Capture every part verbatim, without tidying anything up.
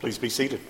Please be seated.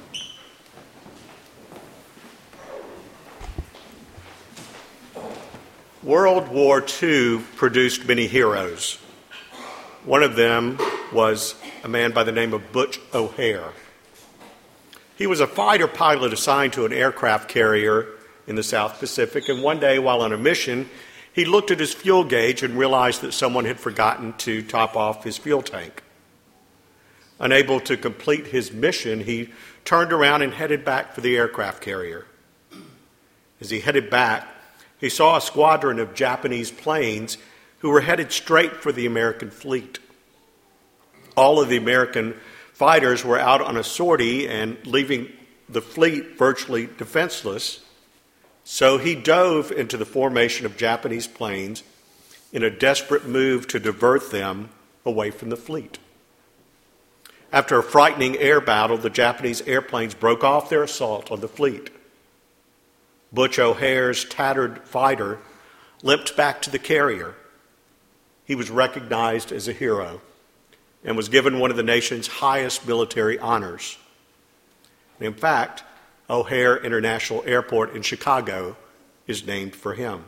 World War Two produced many heroes. One of them was a man by the name of Butch O'Hare. He was a fighter pilot assigned to an aircraft carrier in the South Pacific, and one day while on a mission, he looked at his fuel gauge and realized that someone had forgotten to top off his fuel tank. Unable to complete his mission, he turned around and headed back for the aircraft carrier. As he headed back, he saw a squadron of Japanese planes who were headed straight for the American fleet. All of the American fighters were out on a sortie and leaving the fleet virtually defenseless. So he dove into the formation of Japanese planes in a desperate move to divert them away from the fleet. After a frightening air battle, the Japanese airplanes broke off their assault on the fleet. Butch O'Hare's tattered fighter limped back to the carrier. He was recognized as a hero and was given one of the nation's highest military honors. In fact, O'Hare International Airport in Chicago is named for him.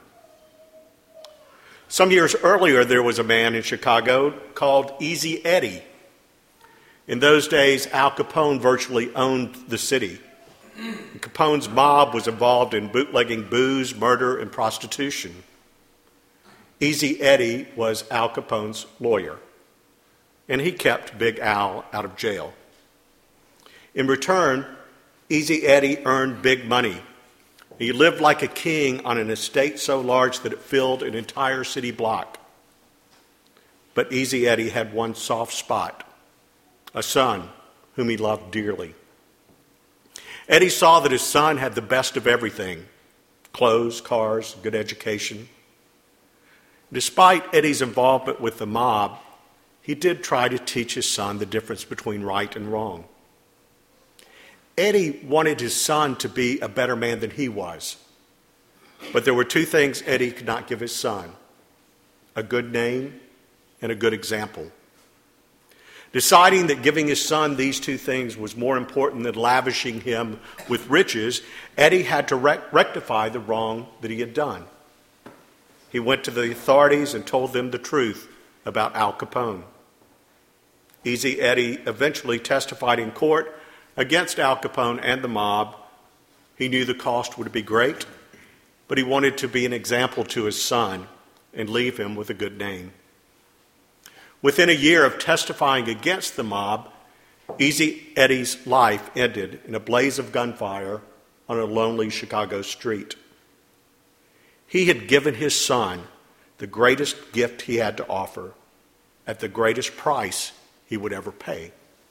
Some years earlier, there was a man in Chicago called Easy Eddie. In those days, Al Capone virtually owned the city. Capone's mob was involved in bootlegging booze, murder, and prostitution. Easy Eddie was Al Capone's lawyer, and he kept Big Al out of jail. In return, Easy Eddie earned big money. He lived like a king on an estate so large that it filled an entire city block. But Easy Eddie had one soft spot, a son whom he loved dearly. Eddie saw that his son had the best of everything: clothes, cars, good education. Despite Eddie's involvement with the mob, he did try to teach his son the difference between right and wrong. Eddie wanted his son to be a better man than he was. But there were two things Eddie could not give his son: a good name and a good example. Deciding that giving his son these two things was more important than lavishing him with riches, Eddie had to rec- rectify the wrong that he had done. He went to the authorities and told them the truth about Al Capone. Easy Eddie eventually testified in court against Al Capone and the mob. He knew the cost would be great, but he wanted to be an example to his son and leave him with a good name. Within a year of testifying against the mob, Easy Eddie's life ended in a blaze of gunfire on a lonely Chicago street. He had given his son the greatest gift he had to offer at the greatest price he would ever pay.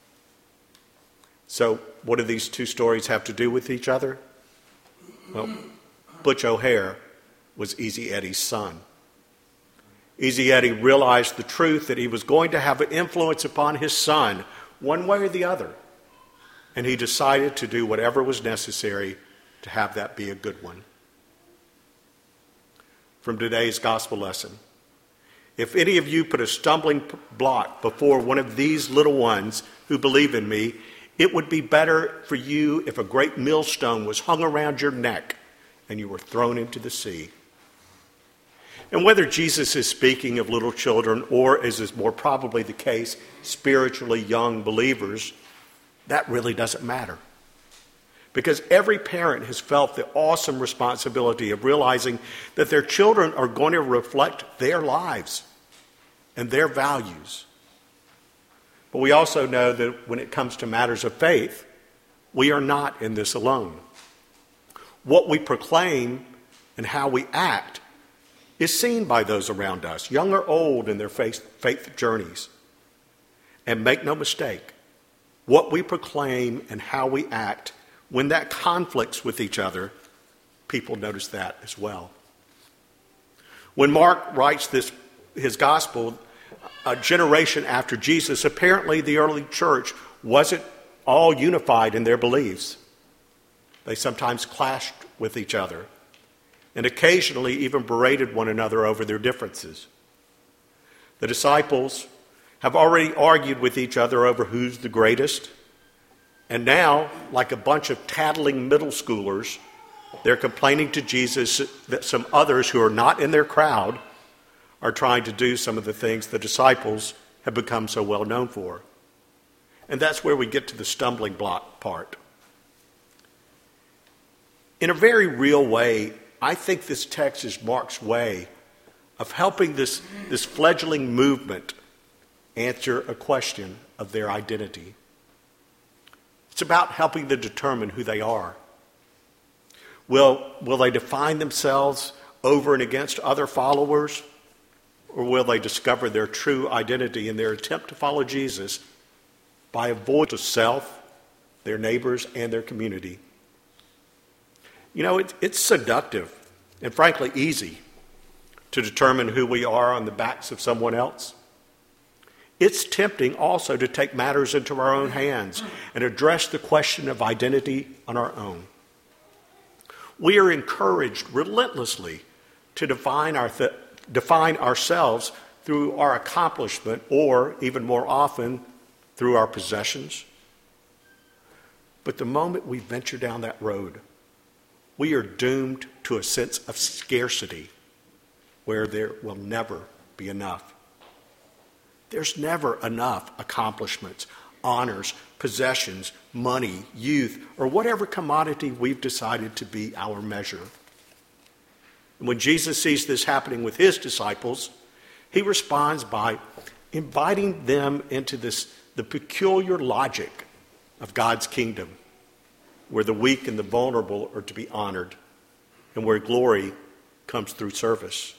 So, what do these two stories have to do with each other? Well, Butch O'Hare was Easy Eddie's son. Easy Eddie realized the truth that he was going to have an influence upon his son, one way or the other, and he decided to do whatever was necessary to have that be a good one. From today's gospel lesson: if any of you put a stumbling block before one of these little ones who believe in me, it would be better for you if a great millstone was hung around your neck and you were thrown into the sea. And whether Jesus is speaking of little children or, as is more probably the case, spiritually young believers, that really doesn't matter. Because every parent has felt the awesome responsibility of realizing that their children are going to reflect their lives and their values. But we also know that when it comes to matters of faith, we are not in this alone. What we proclaim and how we act is seen by those around us, young or old, in their faith, faith journeys. And make no mistake, what we proclaim and how we act, when that conflicts with each other, people notice that as well. When Mark writes this, his gospel, a generation after Jesus, apparently the early church wasn't all unified in their beliefs. They sometimes clashed with each other, and occasionally even berated one another over their differences. The disciples have already argued with each other over who's the greatest, And now, like a bunch of tattling middle schoolers, they're complaining to Jesus that some others who are not in their crowd are trying to do some of the things the disciples have become so well known for. And that's where we get to the stumbling block part. In a very real way, I think this text is Mark's way of helping this, this fledgling movement answer a question of their identity. It's about helping them determine who they are. Will, will they define themselves over and against other followers? Or will they discover their true identity in their attempt to follow Jesus by avoiding self, their neighbors, and their community? You know, it, it's seductive and frankly easy to determine who we are on the backs of someone else. It's tempting also to take matters into our own hands and address the question of identity on our own. We are encouraged relentlessly to define, our th- define ourselves through our accomplishment, or even more often, through our possessions. But the moment we venture down that road, we are doomed to a sense of scarcity where there will never be enough. There's never enough accomplishments, honors, possessions, money, youth, or whatever commodity we've decided to be our measure. And when Jesus sees this happening with his disciples, he responds by inviting them into this, the peculiar logic of God's kingdom, where the weak and the vulnerable are to be honored, and where glory comes through service.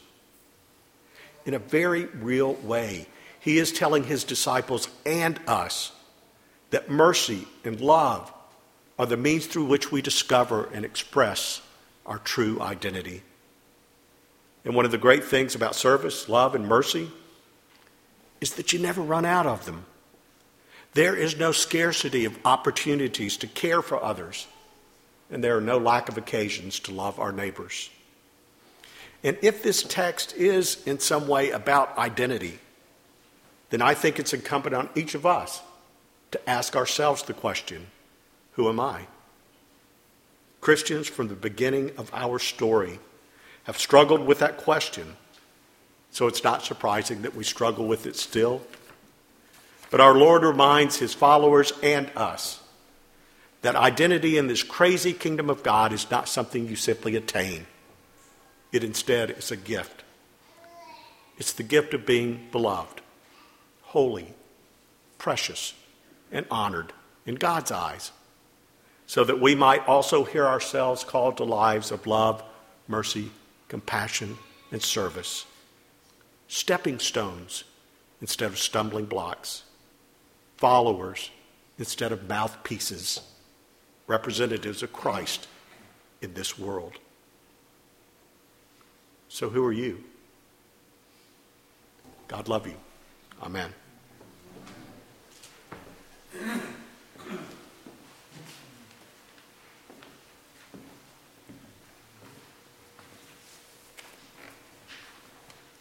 In a very real way, he is telling his disciples and us that mercy and love are the means through which we discover and express our true identity. And one of the great things about service, love, and mercy is that you never run out of them. There is no scarcity of opportunities to care for others, and there are no lack of occasions to love our neighbors. And if this text is in some way about identity, then I think it's incumbent on each of us to ask ourselves the question, who am I? Christians from the beginning of our story have struggled with that question, so it's not surprising that we struggle with it still. But our Lord reminds his followers and us that identity in this crazy kingdom of God is not something you simply attain. It instead is a gift. It's the gift of being beloved, holy, precious, and honored in God's eyes, so that we might also hear ourselves called to lives of love, mercy, compassion, and service. Stepping stones instead of stumbling blocks. Followers instead of mouthpieces. Representatives of Christ in this world. So who are you? God love you. Amen.